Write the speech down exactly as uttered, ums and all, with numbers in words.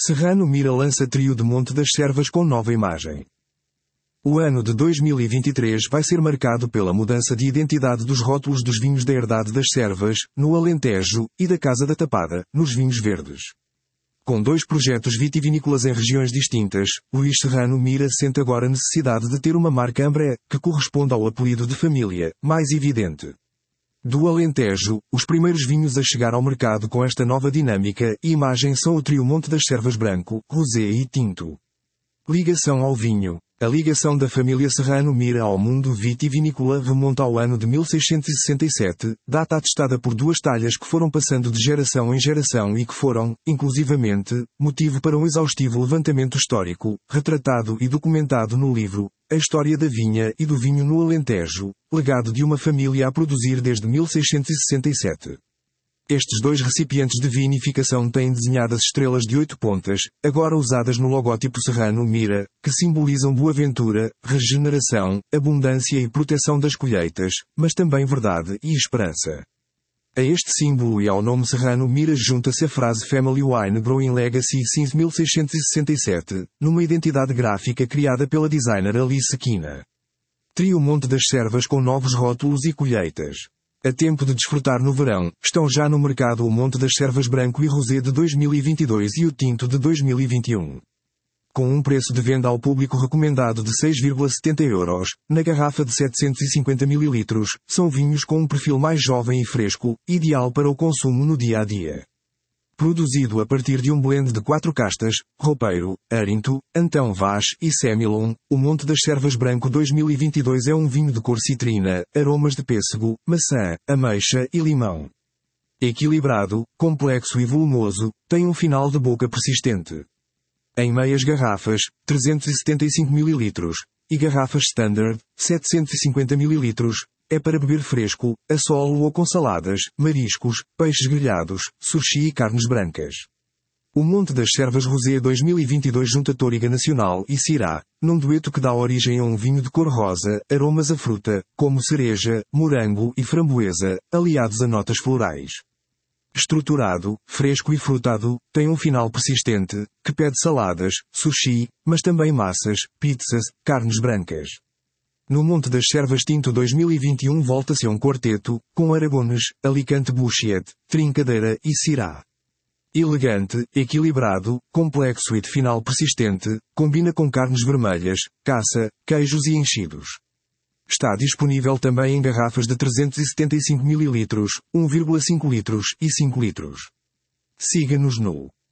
Serrano Mira lança trio de Monte das Servas com nova imagem. O ano de dois mil e vinte e três vai ser marcado pela mudança de identidade dos rótulos dos vinhos da Herdade das Servas, no Alentejo, e da Casa da Tapada, nos Vinhos Verdes. Com dois projetos vitivinícolas em regiões distintas, Luís Serrano Mira sente agora a necessidade de ter uma marca Ambré, que corresponda ao apelido de família, mais evidente. Do Alentejo, os primeiros vinhos a chegar ao mercado com esta nova dinâmica e imagem são o trio Monte das Servas Branco, Rosé e Tinto. Ligação ao vinho. A ligação da família Serrano Mira ao mundo vitivinícola remonta ao ano de mil seiscentos e sessenta e sete, data atestada por duas talhas que foram passando de geração em geração e que foram, inclusivamente, motivo para um exaustivo levantamento histórico, retratado e documentado no livro A História da Vinha e do Vinho no Alentejo, legado de uma família a produzir desde mil seiscentos e sessenta e sete. Estes dois recipientes de vinificação têm desenhadas estrelas de oito pontas, agora usadas no logótipo Serrano Mira, que simbolizam boaventura, regeneração, abundância e proteção das colheitas, mas também verdade e esperança. A este símbolo e ao nome Serrano Mira junta-se a frase Family Wine Growing Legacy since mil seiscentos e sessenta e sete, numa identidade gráfica criada pela designer Alice Quina. Trio Monte das Servas com novos rótulos e colheitas. A tempo de desfrutar no verão, estão já no mercado o Monte das Servas Branco e Rosé de dois mil e vinte e dois e o Tinto de dois mil e vinte e um. Com um preço de venda ao público recomendado de seis vírgula setenta euros, na garrafa de setecentos e cinquenta mililitros, são vinhos com um perfil mais jovem e fresco, ideal para o consumo no dia a dia. Produzido a partir de um blend de quatro castas, Roupeiro, Arinto, Antão Vaz e Semillon, o Monte das Servas Branco dois mil e vinte e dois é um vinho de cor citrina, aromas de pêssego, maçã, ameixa e limão. Equilibrado, complexo e volumoso, tem um final de boca persistente. Em meias garrafas, trezentos e setenta e cinco mililitros, e garrafas standard, setecentos e cinquenta mililitros, é para beber fresco, a solo ou com saladas, mariscos, peixes grelhados, sushi e carnes brancas. O Monte das Servas Rosé dois mil e vinte e dois junta Tóriga Nacional e Syrah, num dueto que dá origem a um vinho de cor rosa, aromas a fruta, como cereja, morango e framboesa, aliados a notas florais. Estruturado, fresco e frutado, tem um final persistente, que pede saladas, sushi, mas também massas, pizzas, carnes brancas. No Monte das Servas Tinto dois mil e vinte e um volta-se a um quarteto, com Aragones, Alicante Bouchet, Trincadeira e Syrah. Elegante, equilibrado, complexo e de final persistente, combina com carnes vermelhas, caça, queijos e enchidos. Está disponível também em garrafas de trezentos e setenta e cinco mililitros, um vírgula cinco litros e cinco litros. Siga-nos no